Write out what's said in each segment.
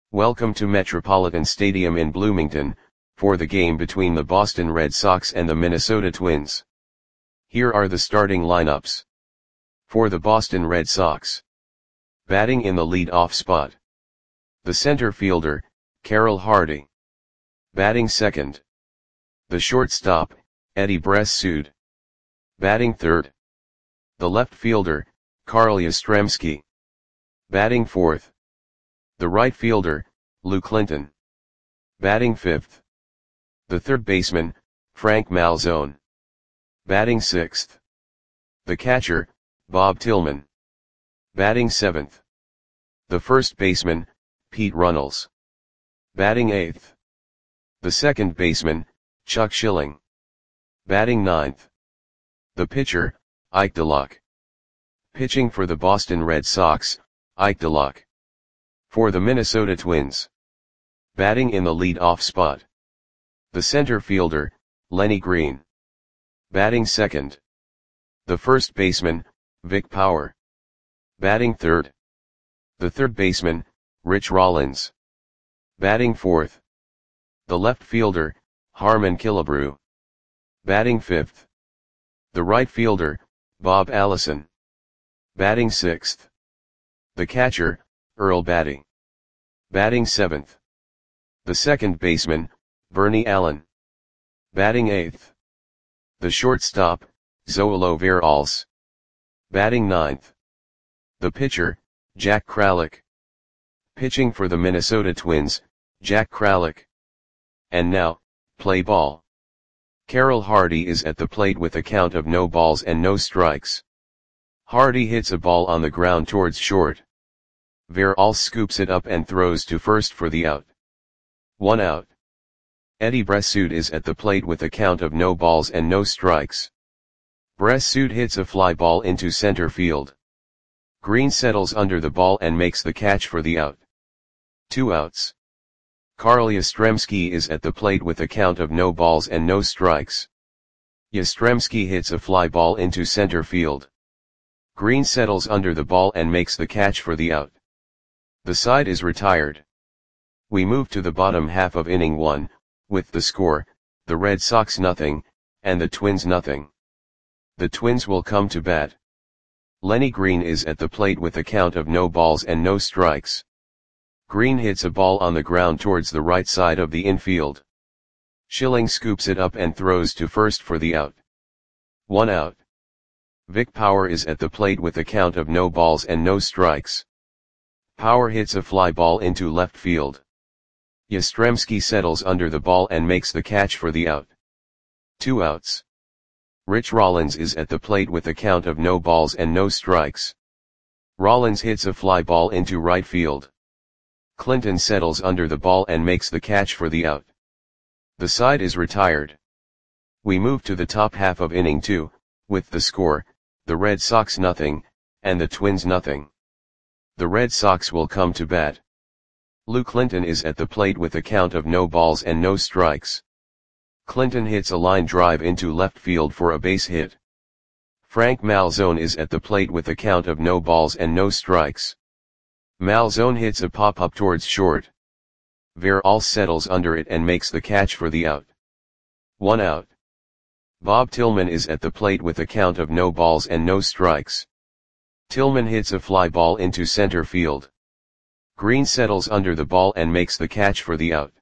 Welcome to Metropolitan Stadium in Bloomington, for the game between the Boston Red Sox and the Minnesota Twins. Here are the starting lineups. For the Boston Red Sox. Batting in the lead-off spot. The center fielder, Carroll Hardy. Batting second. The shortstop, Eddie Bressoud. Batting third. The left fielder, Carl Yastrzemski. Batting fourth. The right fielder, Lou Clinton. Batting fifth. The third baseman, Frank Malzone. Batting sixth. The catcher, Bob Tillman. Batting seventh. The first baseman, Pete Runnels. Batting eighth. The second baseman, Chuck Schilling. Batting ninth. The pitcher, Ike DeLuck. Pitching for the Boston Red Sox, Ike DeLuck. For the Minnesota Twins. Batting in the lead-off spot. The center fielder, Lenny Green. Batting second. The first baseman, Vic Power. Batting third. The third baseman, Rich Rollins. Batting fourth. The left fielder, Harmon Killebrew. Batting fifth. The right fielder, Bob Allison. Batting sixth. The catcher, Earl Batty. Batting seventh. The second baseman, Bernie Allen. Batting eighth. The shortstop, Zoilo Veralles. Batting ninth. The pitcher, Jack Kralik. Pitching for the Minnesota Twins, Jack Kralik. And now, play ball. Carroll Hardy is at the plate with a count of no balls and no strikes. Hardy hits a ball on the ground towards short. Veralles scoops it up and throws to first for the out. 1 out. Eddie Bressoud is at the plate with a count of no balls and no strikes. Bressoud hits a fly ball into center field. Green settles under the ball and makes the catch for the out. 2 outs. Carl Yastrzemski is at the plate with a count of no balls and no strikes. Yastrzemski hits a fly ball into center field. Green settles under the ball and makes the catch for the out. The side is retired. We move to the bottom half of inning 1, with the score, the Red Sox nothing, and the Twins nothing. The Twins will come to bat. Lenny Green is at the plate with a count of no balls and no strikes. Green hits a ball on the ground towards the right side of the infield. Schilling scoops it up and throws to first for the out. 1 out. Vic Power is at the plate with a count of no balls and no strikes. Power hits a fly ball into left field. Yastrzemski settles under the ball and makes the catch for the out. 2 outs. Rich Rollins is at the plate with a count of no balls and no strikes. Rollins hits a fly ball into right field. Clinton settles under the ball and makes the catch for the out. The side is retired. We move to the top half of inning 2, with the score, the Red Sox nothing, and the Twins nothing. The Red Sox will come to bat. Lou Clinton is at the plate with a count of no balls and no strikes. Clinton hits a line drive into left field for a base hit. Frank Malzone is at the plate with a count of no balls and no strikes. Malzone hits a pop-up towards short. Veralles settles under it and makes the catch for the out. 1 out. Bob Tillman is at the plate with a count of no balls and no strikes. Tillman hits a fly ball into center field. Green settles under the ball and makes the catch for the out.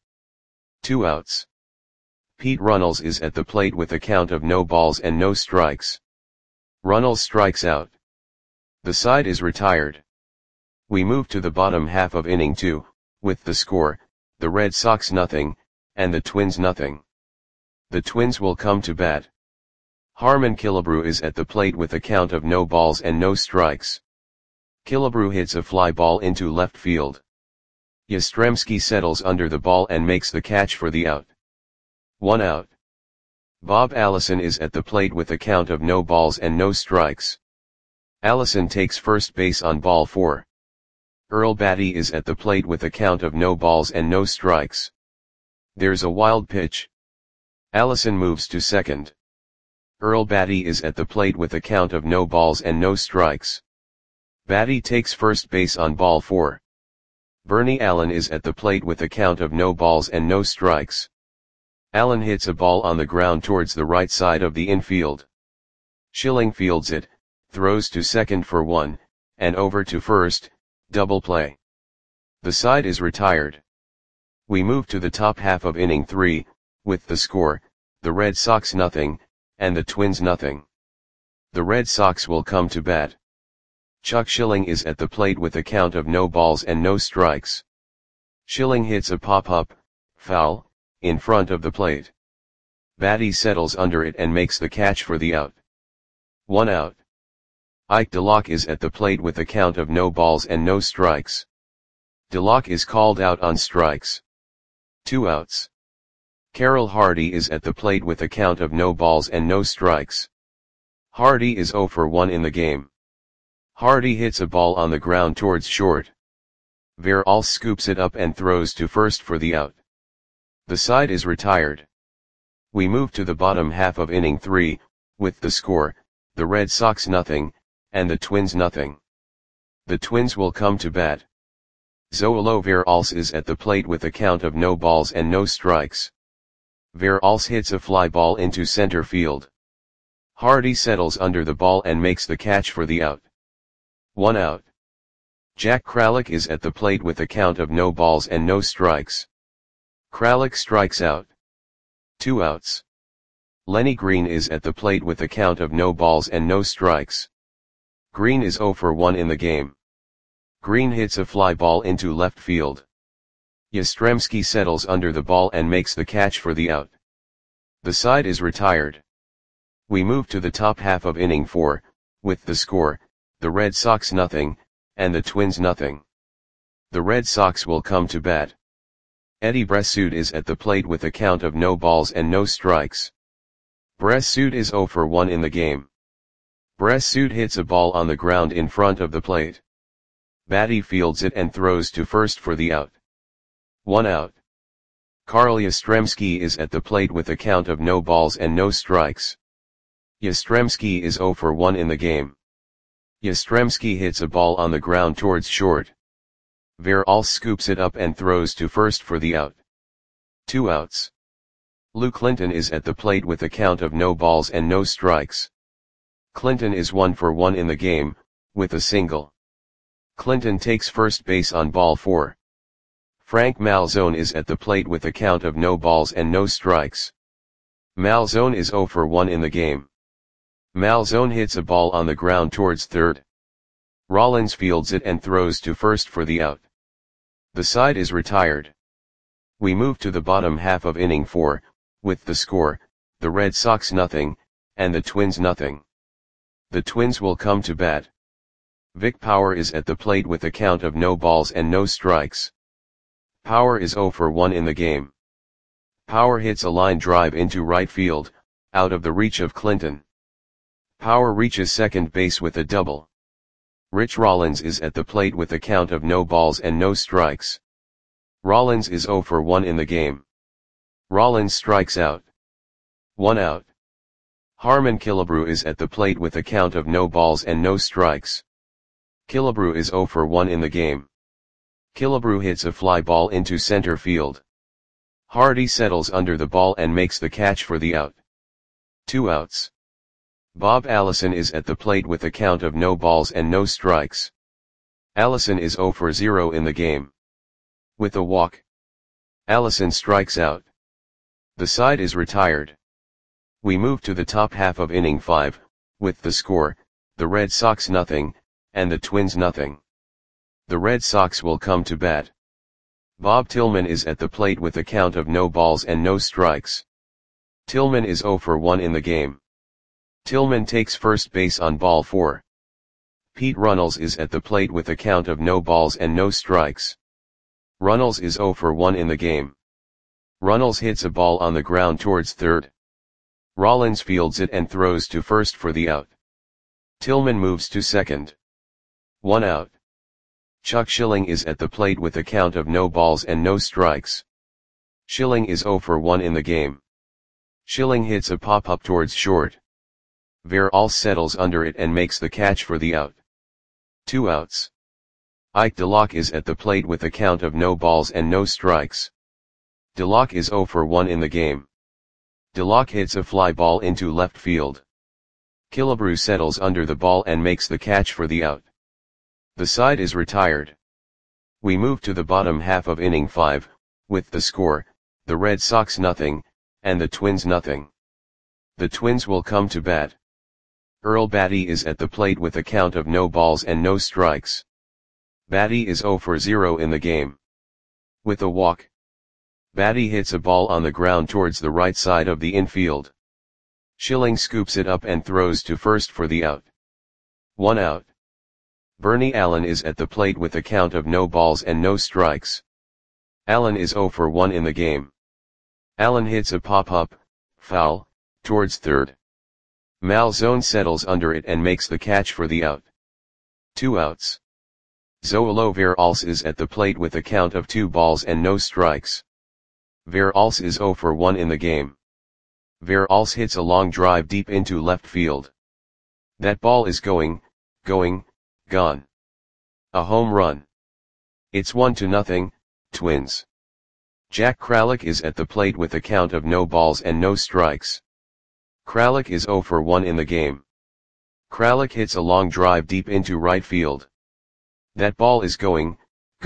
2 outs. Pete Runnels is at the plate with a count of no balls and no strikes. Runnels strikes out. The side is retired. We move to the bottom half of inning 2, with the score, the Red Sox nothing, and the Twins nothing. The Twins will come to bat. Harmon Killebrew is at the plate with a count of no balls and no strikes. Killebrew hits a fly ball into left field. Yastrzemski settles under the ball and makes the catch for the out. 1 out. Bob Allison is at the plate with a count of no balls and no strikes. Allison takes first base on ball 4. Earl Batty is at the plate with a count of no balls and no strikes. There's a wild pitch. Allison moves to second. Earl Batty is at the plate with a count of no balls and no strikes. Batty takes first base on ball 4. Bernie Allen is at the plate with a count of no balls and no strikes. Allen hits a ball on the ground towards the right side of the infield. Schilling fields it, throws to second for one, and over to first, double play. The side is retired. We move to the top half of inning 3, with the score, the Red Sox nothing, and the Twins nothing. The Red Sox will come to bat. Chuck Schilling is at the plate with a count of no balls and no strikes. Schilling hits a pop-up, foul, in front of the plate. Batty settles under it and makes the catch for the out. 1 out. Ike DeLocke is at the plate with a count of no balls and no strikes. DeLocke is called out on strikes. 2 outs. Carroll Hardy is at the plate with a count of no balls and no strikes. Hardy is 0 for 1 in the game. Hardy hits a ball on the ground towards short. Veralls scoops it up and throws to first for the out. The side is retired. We move to the bottom half of inning 3, with the score, the Red Sox nothing, and the Twins nothing. The Twins will come to bat. Zoilo Veralls is at the plate with a count of no balls and no strikes. Veralls hits a fly ball into center field. Hardy settles under the ball and makes the catch for the out. 1 out. Jack Kralik is at the plate with a count of no balls and no strikes. Kralik strikes out. 2 outs. Lenny Green is at the plate with a count of no balls and no strikes. Green is 0 for 1 in the game. Green hits a fly ball into left field. Yastrzemski settles under the ball and makes the catch for the out. The side is retired. We move to the top half of inning 4, with the score, the Red Sox nothing, and the Twins nothing. The Red Sox will come to bat. Eddie Bressoud is at the plate with a count of no balls and no strikes. Bressoud is 0 for 1 in the game. Bressoud hits a ball on the ground in front of the plate. Batty fields it and throws to first for the out. 1 out. Carl Yastrzemski is at the plate with a count of no balls and no strikes. Yastrzemski is 0 for 1 in the game. Yastrzemski hits a ball on the ground towards short. Veralls scoops it up and throws to first for the out. 2 outs. Lou Clinton is at the plate with a count of no balls and no strikes. Clinton is 1 for 1 in the game, with a single. Clinton takes first base on ball 4. Frank Malzone is at the plate with a count of no balls and no strikes. Malzone is 0 for 1 in the game. Malzone hits a ball on the ground towards third. Rollins fields it and throws to first for the out. The side is retired. We move to the bottom half of inning 4, with the score, the Red Sox nothing, and the Twins nothing. The Twins will come to bat. Vic Power is at the plate with a count of no balls and no strikes. Power is 0 for 1 in the game. Power hits a line drive into right field, out of the reach of Clinton. Power reaches second base with a double. Rich Rollins is at the plate with a count of no balls and no strikes. Rollins is 0 for 1 in the game. Rollins strikes out. 1 out. Harmon Killebrew is at the plate with a count of no balls and no strikes. Killebrew is 0 for 1 in the game. Killebrew hits a fly ball into center field. Hardy settles under the ball and makes the catch for the out. 2 outs. Bob Allison is at the plate with a count of no balls and no strikes. Allison is 0 for 0 in the game. With a walk, Allison strikes out. The side is retired. We move to the top half of inning 5, with the score, the Red Sox nothing, and the Twins nothing. The Red Sox will come to bat. Bob Tillman is at the plate with a count of no balls and no strikes. Tillman is 0 for 1 in the game. Tillman takes first base on ball 4. Pete Runnels is at the plate with a count of no balls and no strikes. Runnels is 0 for 1 in the game. Runnels hits a ball on the ground towards third. Rollins fields it and throws to first for the out. Tillman moves to second. 1 out. Chuck Schilling is at the plate with a count of no balls and no strikes. Schilling is 0 for 1 in the game. Schilling hits a pop-up towards short. Veralls settles under it and makes the catch for the out. 2 outs. Ike DeLocke is at the plate with a count of no balls and no strikes. DeLocke is 0 for 1 in the game. DeLocke hits a fly ball into left field. Killebrew settles under the ball and makes the catch for the out. The side is retired. We move to the bottom half of inning 5, with the score, the Red Sox nothing, and the Twins nothing. The Twins will come to bat. Earl Batty is at the plate with a count of no balls and no strikes. Batty is 0 for 0 in the game. With a walk, Batty hits a ball on the ground towards the right side of the infield. Schilling scoops it up and throws to first for the out. 1 out. Bernie Allen is at the plate with a count of no balls and no strikes. Allen is 0 for 1 in the game. Allen hits a pop-up, foul, towards third. Malzone settles under it and makes the catch for the out. 2 outs. Zoilo Veralce is at the plate with a count of 2 balls and no strikes. Veralce is 0 for 1 in the game. Veralce hits a long drive deep into left field. That ball is going, gone. A home run. It's 1-0, Twins. Jack Kralik is at the plate with a count of no balls and no strikes. Kralik is 0 for 1 in the game. Kralik hits a long drive deep into right field. That ball is going,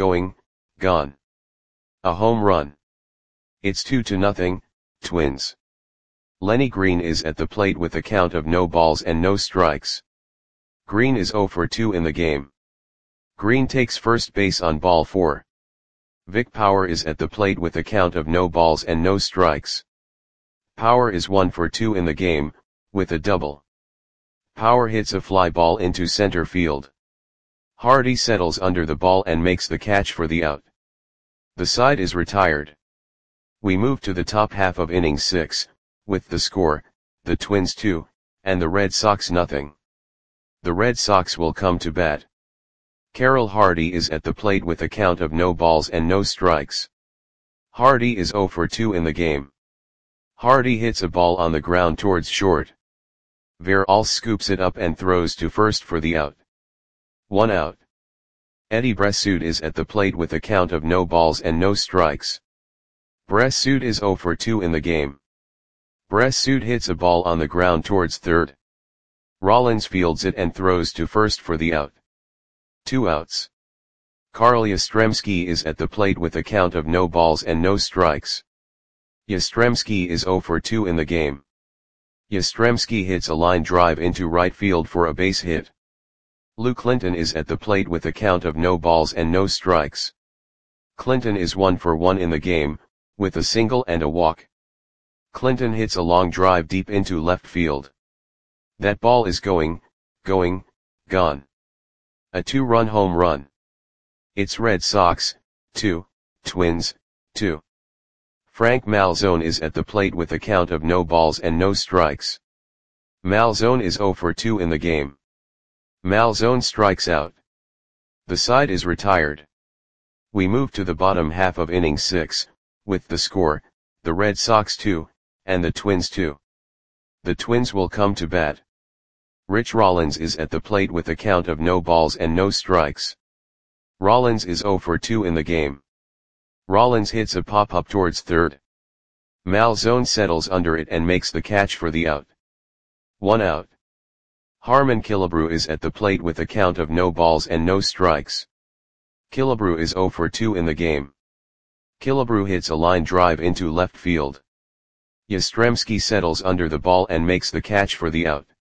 gone. A home run. It's 2-0, Twins. Lenny Green is at the plate with a count of no balls and no strikes. Green is 0 for 2 in the game. Green takes first base on ball 4. Vic Power is at the plate with a count of no balls and no strikes. Power is 1 for 2 in the game, with a double. Power hits a fly ball into center field. Hardy settles under the ball and makes the catch for the out. The side is retired. We move to the top half of inning 6, with the score, the Twins 2, and the Red Sox nothing. The Red Sox will come to bat. Carroll Hardy is at the plate with a count of no balls and no strikes. Hardy is 0 for 2 in the game. Hardy hits a ball on the ground towards short. Veralce scoops it up and throws to first for the out. 1 out. Eddie Bressoud is at the plate with a count of no balls and no strikes. Bressoud is 0 for 2 in the game. Bressoud hits a ball on the ground towards third. Rollins fields it and throws to first for the out. 2 outs. Carl Yastrzemski is at the plate with a count of no balls and no strikes. Yastrzemski is 0 for 2 in the game. Yastrzemski hits a line drive into right field for a base hit. Lou Clinton is at the plate with a count of no balls and no strikes. Clinton is 1 for 1 in the game, with a single and a walk. Clinton hits a long drive deep into left field. That ball is going, gone. A 2-run home run. It's Red Sox, 2, Twins, 2. Frank Malzone is at the plate with a count of no balls and no strikes. Malzone is 0 for 2 in the game. Malzone strikes out. The side is retired. We move to the bottom half of inning 6, with the score, the Red Sox 2, and the Twins 2. The Twins will come to bat. Rich Rollins is at the plate with a count of no balls and no strikes. Rollins is 0 for 2 in the game. Rollins hits a pop-up towards third. Malzone settles under it and makes the catch for the out. 1 out. Harmon Killebrew is at the plate with a count of no balls and no strikes. Killebrew is 0 for 2 in the game. Killebrew hits a line drive into left field. Yastrzemski settles under the ball and makes the catch for the out.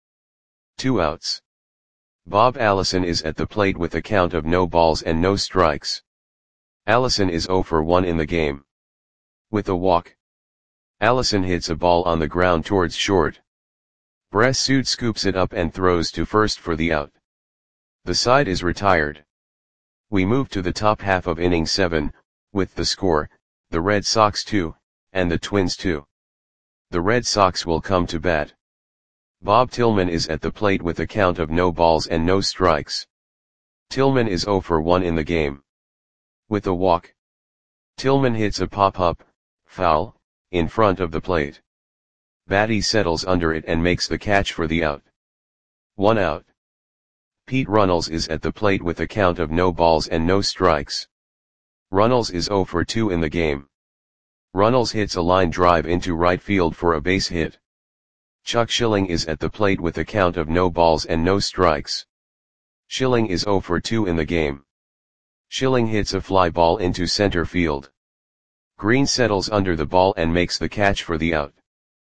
2 outs. Bob Allison is at the plate with a count of no balls and no strikes. Allison is 0 for 1 in the game. With a walk, Allison hits a ball on the ground towards short. Bressoud scoops it up and throws to first for the out. The side is retired. We move to the top half of inning 7, with the score, the Red Sox 2, and the Twins 2. The Red Sox will come to bat. Bob Tillman is at the plate with a count of no balls and no strikes. Tillman is 0 for 1 in the game. With a walk, Tillman hits a pop-up, foul, in front of the plate. Batty settles under it and makes the catch for the out. 1 out. Pete Runnels is at the plate with a count of no balls and no strikes. Runnels is 0 for 2 in the game. Runnels hits a line drive into right field for a base hit. Chuck Schilling is at the plate with a count of no balls and no strikes. Schilling is 0 for 2 in the game. Schilling hits a fly ball into center field. Green settles under the ball and makes the catch for the out.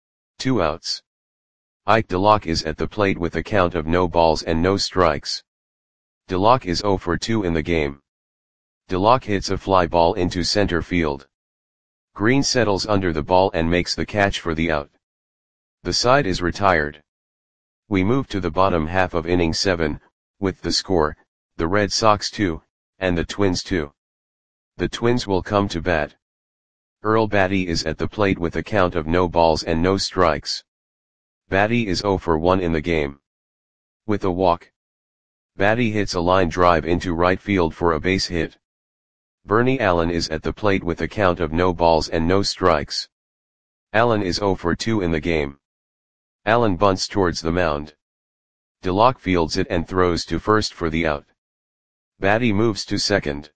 2 outs. Ike DeLocke is at the plate with a count of no balls and no strikes. DeLocke is 0 for 2 in the game. DeLocke hits a fly ball into center field. Green settles under the ball and makes the catch for the out. The side is retired. We move to the bottom half of inning 7, with the score, the Red Sox 2, and the Twins 2. The Twins will come to bat. Earl Batty is at the plate with a count of no balls and no strikes. Batty is 0 for 1 in the game. With a walk. Batty hits a line drive into right field for a base hit. Bernie Allen is at the plate with a count of no balls and no strikes. Allen is 0 for 2 in the game. Allen bunts towards the mound. DeLocke fields it and throws to first for the out. Batty moves to second.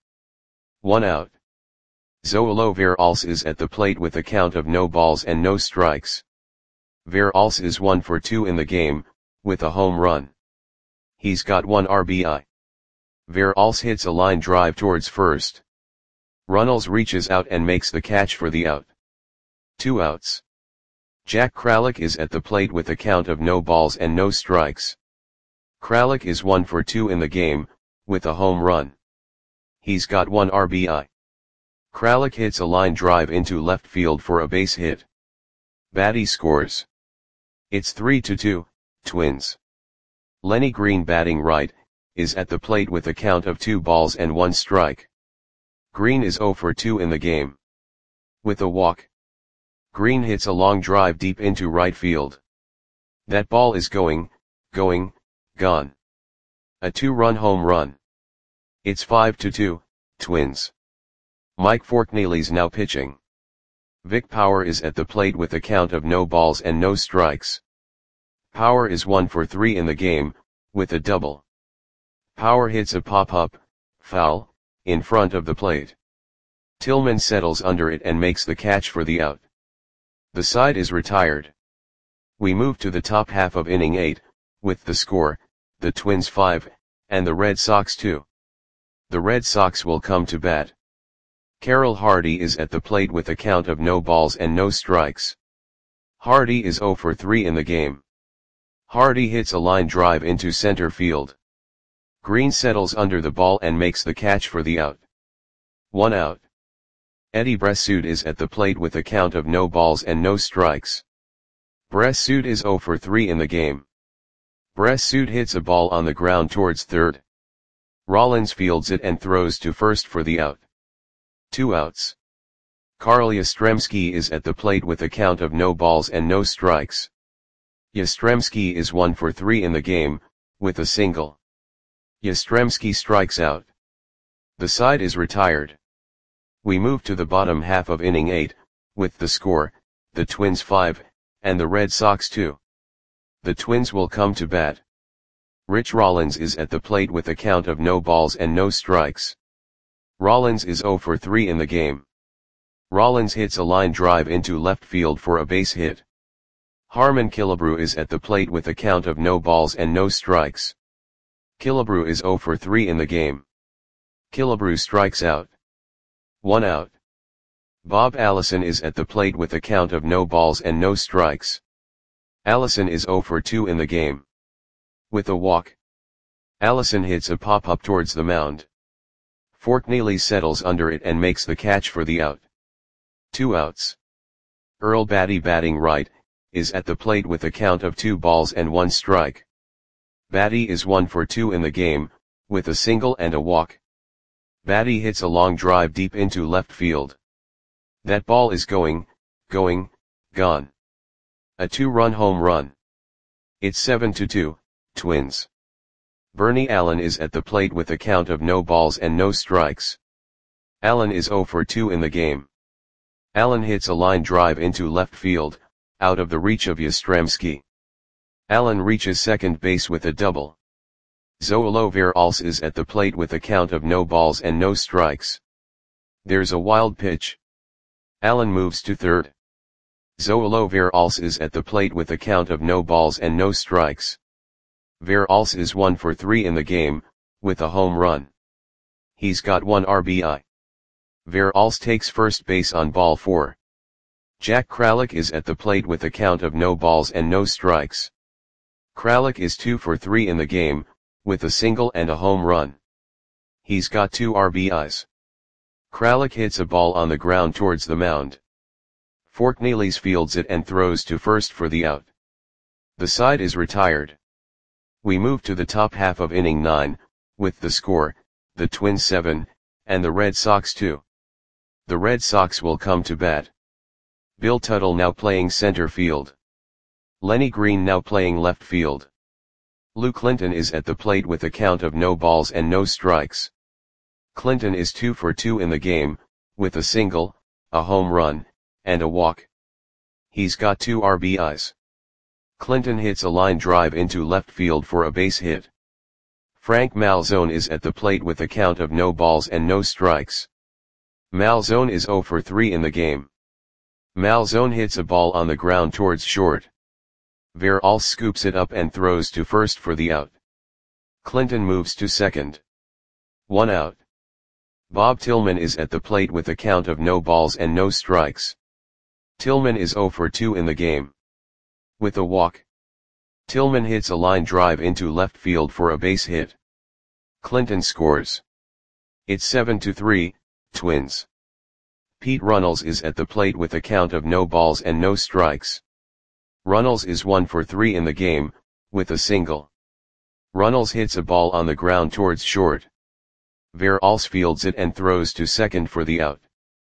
1 out. Zoilo Veralce is at the plate with a count of no balls and no strikes. Veralce is 1 for 2 in the game, with a home run. He's got 1 RBI. Veralce hits a line drive towards first. Runnels reaches out and makes the catch for the out. 2 outs. Jack Kralik is at the plate with a count of no balls and no strikes. Kralik is 1 for 2 in the game, with a home run. He's got 1 RBI. Kralik hits a line drive into left field for a base hit. Batty scores. It's 3-2, Twins. Lenny Green, batting right, is at the plate with a count of 2 balls and 1 strike. Green is 0 for 2 in the game. With a walk. Green hits a long drive deep into right field. That ball is going, gone. A 2-run home run. It's 5-2, Twins. Mike Forkneely's now pitching. Vic Power is at the plate with a count of no balls and no strikes. Power is 1 for 3 in the game, with a double. Power hits a pop-up, foul, in front of the plate. Tillman settles under it and makes the catch for the out. The side is retired. We move to the top half of inning 8, with the score, the Twins 5, and the Red Sox 2. The Red Sox will come to bat. Carroll Hardy is at the plate with a count of no balls and no strikes. Hardy is 0 for 3 in the game. Hardy hits a line drive into center field. Green settles under the ball and makes the catch for the out. 1 out. Eddie Bressoud is at the plate with a count of no balls and no strikes. Bressoud is 0 for 3 in the game. Bressoud hits a ball on the ground towards third. Rollins fields it and throws to first for the out. 2 outs. Carl Yastrzemski is at the plate with a count of no balls and no strikes. Yastrzemski is 1 for 3 in the game, with a single. Yastrzemski strikes out. The side is retired. We move to the bottom half of inning 8, with the score, the Twins 5, and the Red Sox 2. The Twins will come to bat. Rich Rollins is at the plate with a count of no balls and no strikes. Rollins is 0 for 3 in the game. Rollins hits a line drive into left field for a base hit. Harmon Killebrew is at the plate with a count of no balls and no strikes. Killebrew is 0 for 3 in the game. Killebrew strikes out. 1 out. Bob Allison is at the plate with a count of no balls and no strikes. Allison is 0 for 2 in the game. With a walk. Allison hits a pop-up towards the mound. Forkneely settles under it and makes the catch for the out. 2 outs. Earl Batty, batting right, is at the plate with a count of 2 balls and 1 strike. Batty is 1 for 2 in the game, with a single and a walk. Batty hits a long drive deep into left field. That ball is going, gone. A 2-run home run. It's 7-2, Twins. Bernie Allen is at the plate with a count of no balls and no strikes. Allen is 0 for 2 in the game. Allen hits a line drive into left field, out of the reach of Yastrzemski. Allen reaches second base with a double. Zoilo Veralls is at the plate with a count of no balls and no strikes. There's a wild pitch. Allen moves to third. Zoilo Veralls is at the plate with a count of no balls and no strikes. Veralls is 1 for 3 in the game, with a home run. He's got 1 RBI. Veralls takes first base on ball 4. Jack Kralik is at the plate with a count of no balls and no strikes. Kralik is 2 for 3 in the game, with a single and a home run. He's got 2 RBIs. Kralik hits a ball on the ground towards the mound. Forkneelys fields it and throws to first for the out. The side is retired. We move to the top half of inning 9, with the score, the Twins 7, and the Red Sox 2. The Red Sox will come to bat. Bill Tuttle now playing center field. Lenny Green now playing left field. Lou Clinton is at the plate with a count of no balls and no strikes. Clinton is 2 for 2 in the game, with a single, a home run, and a walk. He's got 2 RBIs. Clinton hits a line drive into left field for a base hit. Frank Malzone is at the plate with a count of no balls and no strikes. Malzone is 0 for 3 in the game. Malzone hits a ball on the ground towards short. Veralls scoops it up and throws to first for the out. Clinton moves to second. 1 out. Bob Tillman is at the plate with a count of no balls and no strikes. Tillman is 0 for 2 in the game. With a walk. Tillman hits a line drive into left field for a base hit. Clinton scores. It's 7-3, Twins. Pete Runnels is at the plate with a count of no balls and no strikes. Runnels is 1 for 3 in the game, with a single. Runnels hits a ball on the ground towards short. Veralls fields it and throws to second for the out.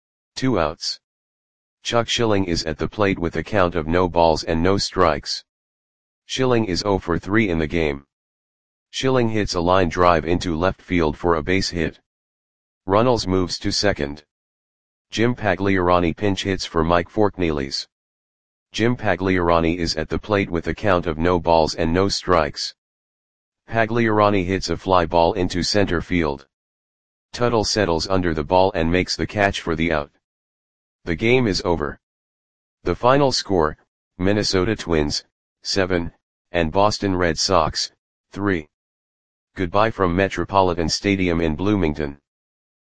2 outs. Chuck Schilling is at the plate with a count of no balls and no strikes. Schilling is 0 for 3 in the game. Schilling hits a line drive into left field for a base hit. Runnels moves to second. Jim Pagliarani pinch hits for Mike Forkneelys. Jim Pagliarani is at the plate with a count of no balls and no strikes. Pagliarani hits a fly ball into center field. Tuttle settles under the ball and makes the catch for the out. The game is over. The final score, Minnesota Twins, 7, and Boston Red Sox, 3. Goodbye from Metropolitan Stadium in Bloomington.